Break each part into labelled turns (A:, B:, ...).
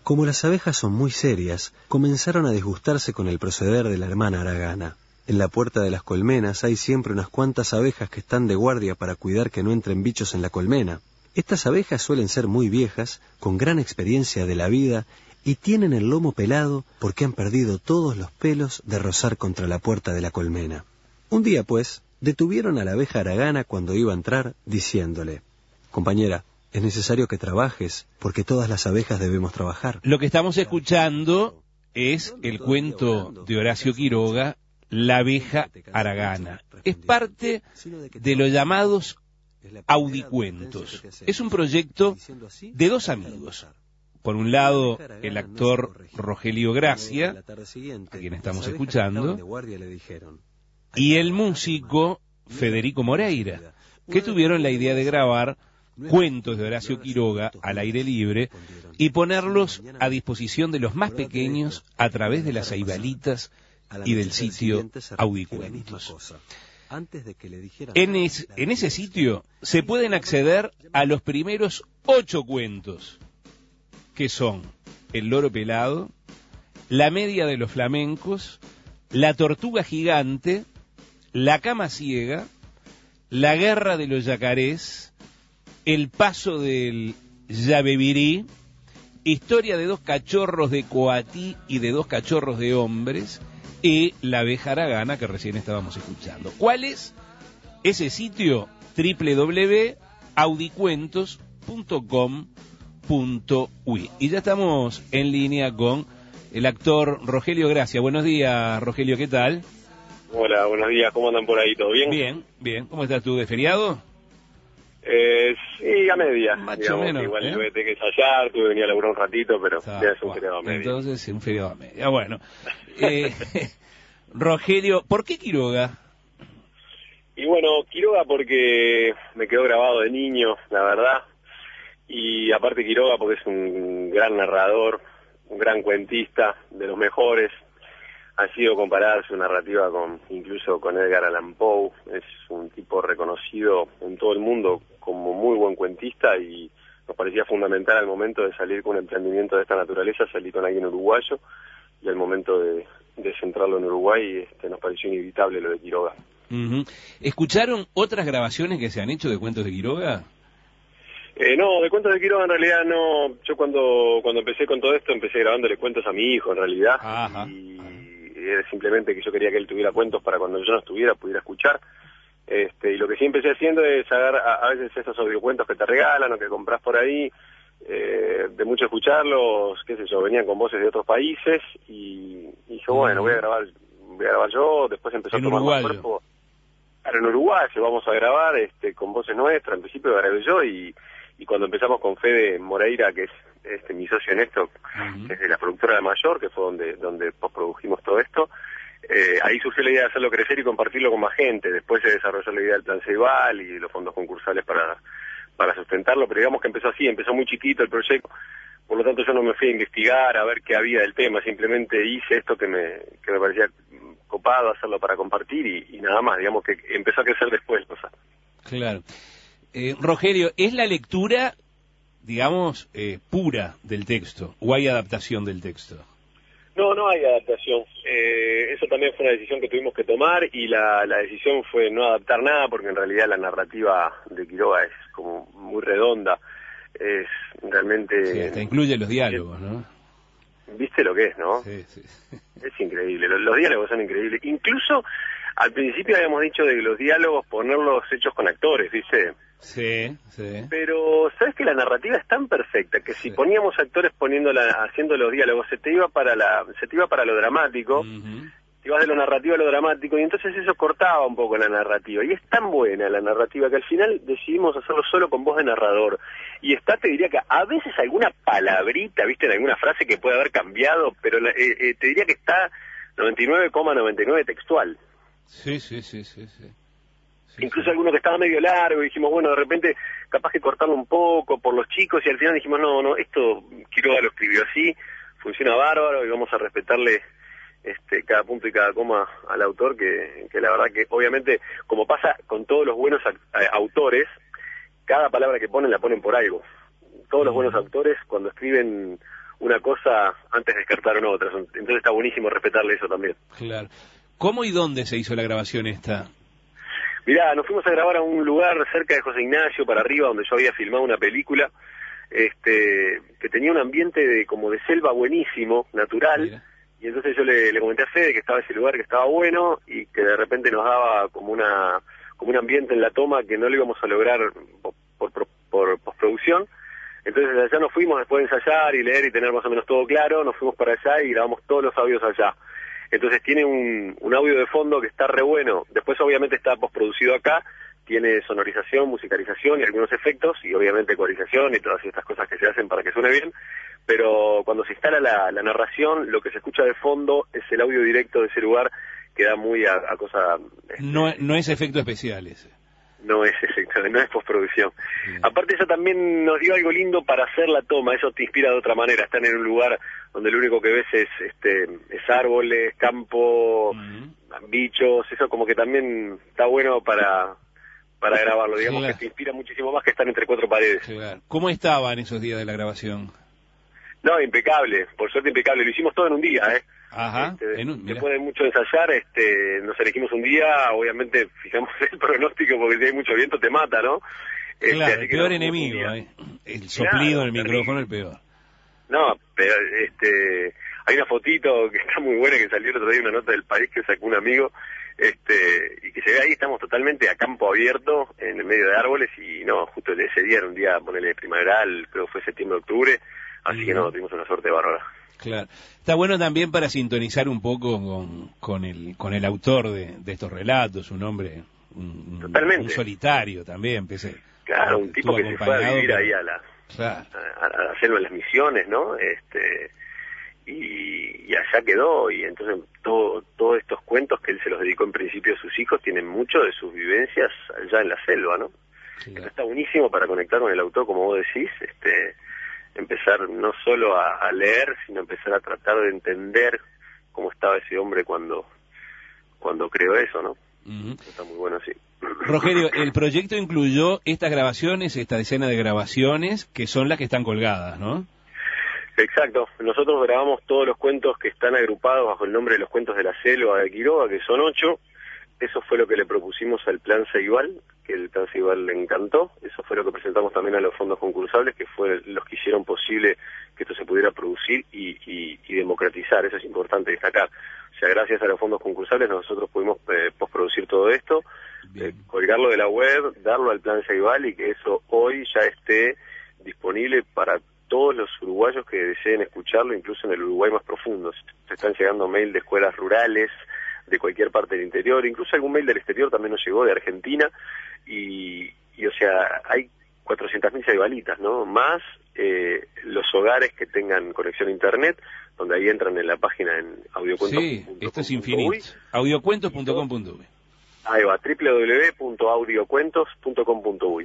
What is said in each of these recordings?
A: Como las abejas son muy serias, comenzaron a disgustarse con el proceder de la hermana Haragana. En la puerta de las colmenas hay siempre unas cuantas abejas que están de guardia para cuidar que no entren bichos en la colmena. Estas abejas suelen ser muy viejas, con gran experiencia de la vida, y tienen el lomo pelado porque han perdido todos los pelos de rozar contra la puerta de la colmena. Un día, pues, detuvieron a la abeja Haragana cuando iba a entrar, diciéndole: «Compañera, es necesario que trabajes, porque todas las abejas debemos trabajar».
B: Lo que estamos escuchando es el cuento de Horacio Quiroga, La abeja Haragana. Es parte de los llamados audicuentos. Es un proyecto de dos amigos. Por un lado, el actor Rogelio Gracia, a quien estamos escuchando, y el músico Federico Moreira, que tuvieron la idea de grabar cuentos de Horacio Quiroga al aire libre y ponerlos a disposición de los más pequeños a través de las Ceibalitas y del sitio Audicuentos. En ese sitio se pueden acceder a los primeros 8 cuentos, que son El loro pelado, La media de los flamencos, La tortuga gigante, La cama ciega, La guerra de los yacarés, El paso del Yabebirí, Historia de 2 cachorros de Coatí y de 2 cachorros de hombres, y La abeja Haragana, que recién estábamos escuchando. ¿Cuál es ese sitio? www.audicuentos.com.uy. Y ya estamos en línea con el actor Rogelio Gracia. Buenos días, Rogelio, ¿qué tal?
C: Hola, buenos días, ¿cómo andan por ahí? ¿Todo bien?
B: Bien, bien. ¿Cómo estás tú? ¿De feriado?
C: Sí, a media.
B: Más o
C: digamos,
B: menos.
C: igual tuve que ensayar, tuve que venir a laburar un ratito, pero ya es un feriado a media.
B: Entonces, un feriado a media. Bueno. Rogelio, ¿por qué Quiroga?
C: Y bueno, Quiroga porque me quedó grabado de niño, la verdad. Y aparte Quiroga porque es un gran narrador, un gran cuentista, de los mejores. Ha sido comparada su narrativa incluso con Edgar Allan Poe. Es un tipo reconocido en todo el mundo como muy buen cuentista y nos parecía fundamental al momento de salir con un emprendimiento de esta naturaleza, salir con alguien uruguayo, y al momento de centrarlo en Uruguay nos pareció inevitable lo de Quiroga.
B: Uh-huh. ¿Escucharon otras grabaciones que se han hecho de cuentos de Quiroga?
C: No, de cuentos de Quiroga en realidad no. Yo cuando empecé con todo esto empecé grabándole cuentos a mi hijo en realidad.
B: Ajá.
C: Y era simplemente que yo quería que él tuviera cuentos para cuando yo no estuviera pudiera escuchar. Y lo que sí empecé haciendo es agarrar a veces esos audiocuentos que te regalan o que compras por ahí, de mucho escucharlos, qué sé yo, venían con voces de otros países y yo, bueno, voy a grabar yo. Después empezó a tomar más cuerpo. Ahora en Uruguay vamos a grabar con voces nuestras. En principio grabé yo y cuando empezamos con Fede Moreira, que es mi socio en esto, que es de la productora de Mayor, que fue donde postprodujimos todo esto, ahí surgió la idea de hacerlo crecer y compartirlo con más gente. Después se desarrolló la idea del plan Ceibal y los fondos concursales para sustentarlo, pero digamos que empezó así, empezó muy chiquito el proyecto. Por lo tanto yo no me fui a investigar a ver qué había del tema, simplemente hice esto que me parecía copado hacerlo para compartir y nada más, digamos que empezó a crecer después. O sea.
B: Claro. Rogelio, ¿es la lectura, digamos, pura del texto o hay adaptación del texto?
C: No hay adaptación. Eso también fue una decisión que tuvimos que tomar y la decisión fue no adaptar nada porque en realidad la narrativa de Quiroga es como muy redonda. Es realmente...
B: Sí, hasta incluye los diálogos, ¿no?
C: ¿Viste lo que es, no?
B: Sí.
C: Es increíble, los diálogos son increíbles. Incluso al principio habíamos dicho de los diálogos ponerlos hechos con actores, ¿viste?
B: Sí.
C: Pero sabes que la narrativa es tan perfecta que si poníamos actores haciendo los diálogos se te iba para lo dramático. Te ibas de lo narrativo a lo dramático y entonces eso cortaba un poco la narrativa. Y es tan buena la narrativa que al final decidimos hacerlo solo con voz de narrador. Y te diría que a veces alguna palabrita, viste, en alguna frase que puede haber cambiado, pero te diría que está 99,99 textual.
B: Sí.
C: Incluso alguno que estaba medio largo y dijimos, bueno, de repente capaz que cortarlo un poco por los chicos y al final dijimos, no, esto Quiroga lo escribió así, funciona bárbaro y vamos a respetarle cada punto y cada coma al autor, que la verdad que obviamente, como pasa con todos los buenos autores, cada palabra que ponen la ponen por algo. Todos los buenos autores cuando escriben una cosa antes descartaron otras. Entonces está buenísimo respetarle eso también.
B: Claro. ¿Cómo y dónde se hizo la grabación esta?
C: Mirá, nos fuimos a grabar a un lugar cerca de José Ignacio, para arriba, donde yo había filmado una película, que tenía un ambiente como de selva buenísimo, natural. Mira. Y entonces yo le comenté a Fede que estaba ese lugar, que estaba bueno, y que de repente nos daba como un ambiente en la toma que no lo íbamos a lograr por postproducción. Entonces allá nos fuimos, después de ensayar y leer y tener más o menos todo claro, nos fuimos para allá y grabamos todos los audios allá. Entonces tiene un audio de fondo que está re bueno. Después obviamente está postproducido acá, tiene sonorización, musicalización y algunos efectos, y obviamente ecualización y todas estas cosas que se hacen para que suene bien. Pero cuando se instala la narración, lo que se escucha de fondo es el audio directo de ese lugar, que da muy a cosa...
B: No es efecto especial ese.
C: No es exactamente, no es postproducción. Aparte eso también nos dio algo lindo para hacer la toma, eso te inspira de otra manera. Están en un lugar donde lo único que ves es árboles, campo, bichos, eso como que también está bueno para grabarlo, digamos, que te inspira muchísimo más que estar entre cuatro paredes.
B: Claro. ¿Cómo estaban esos días de la grabación?
C: No, impecable, por suerte impecable, lo hicimos todo en un día,
B: Ajá,
C: después de mucho ensayar, nos elegimos un día, obviamente fijamos el pronóstico porque si hay mucho viento te mata, ¿no?
B: Claro, el peor enemigo, el soplido en el micrófono, el peor.
C: No, pero hay una fotito que está muy buena que salió el otro día, una nota del País que sacó un amigo, y que se ve ahí, estamos totalmente a campo abierto, en el medio de árboles, y no, justo ese día era un día, ponele primaveral, creo que fue septiembre, octubre, así que no, tuvimos una suerte bárbara.
B: Claro. Está bueno también para sintonizar un poco con el autor de estos relatos, un hombre, un solitario también, pese.
C: Claro, un tipo que se fue a vivir ahí a la selva, en las Misiones, ¿no? Y allá quedó, y entonces todos estos cuentos que él se los dedicó en principio a sus hijos tienen mucho de sus vivencias allá en la selva, ¿no? Claro. Está buenísimo para conectar con el autor, como vos decís, empezar no solo a leer, sino empezar a tratar de entender cómo estaba ese hombre cuando creó eso, ¿no? Está muy bueno, sí.
B: Rogelio, el proyecto incluyó estas grabaciones, esta decena de grabaciones, que son las que están colgadas, ¿no?
C: Exacto. Nosotros grabamos todos los cuentos que están agrupados bajo el nombre de los cuentos de la selva de Quiroga, que son 8. Eso fue lo que le propusimos al Plan Ceibal, que el Plan Ceibal le encantó. Eso fue lo que presentamos también a los fondos concursables, que fue los que hicieron posible que esto se pudiera producir y democratizar. Eso es importante destacar. O sea, gracias a los fondos concursables nosotros pudimos postproducir todo esto, colgarlo de la web, darlo al Plan Ceibal y que eso hoy ya esté disponible para todos los uruguayos que deseen escucharlo, incluso en el Uruguay más profundo. Se están llegando mail de escuelas rurales, de cualquier parte del interior, incluso algún mail del exterior también nos llegó, de Argentina, y o sea, hay 400.000 ceibalitas, ¿no? Más los hogares que tengan conexión a internet, donde ahí entran en la página en audiocuentos.com.uy.
B: Sí, esto es infinito. Audiocuentos.com.uy.
C: Ahí va, www.audiocuentos.com.uy.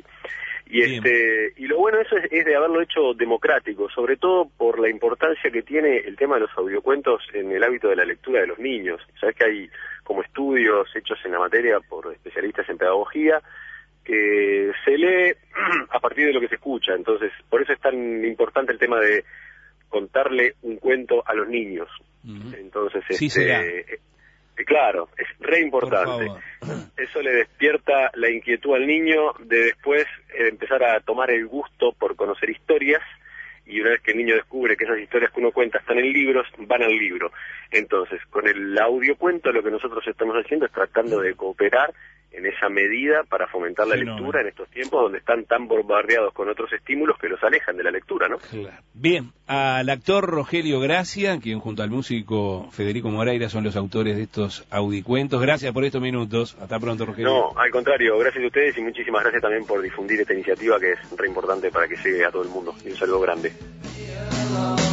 C: Y lo bueno de eso es de haberlo hecho democrático, sobre todo por la importancia que tiene el tema de los audiocuentos en el hábito de la lectura de los niños. Sabes que hay como estudios hechos en la materia por especialistas en pedagogía, que se lee a partir de lo que se escucha. Entonces, por eso es tan importante el tema de contarle un cuento a los niños. Entonces,
B: sí será.
C: Claro, es re importante. Eso le despierta la inquietud al niño de después empezar a tomar el gusto por conocer historias, y una vez que el niño descubre que esas historias que uno cuenta están en libros, van al libro. Entonces, con el audiocuento lo que nosotros estamos haciendo es tratando de cooperar en esa medida para fomentar la lectura en estos tiempos donde están tan bombardeados con otros estímulos que los alejan de la lectura, ¿no?
B: Claro. Bien, al actor Rogelio Gracia, quien junto al músico Federico Moreira son los autores de estos audicuentos. Gracias por estos minutos. Hasta pronto, Rogelio.
C: No, al contrario, gracias a ustedes y muchísimas gracias también por difundir esta iniciativa que es re importante para que llegue a todo el mundo. Y un saludo grande.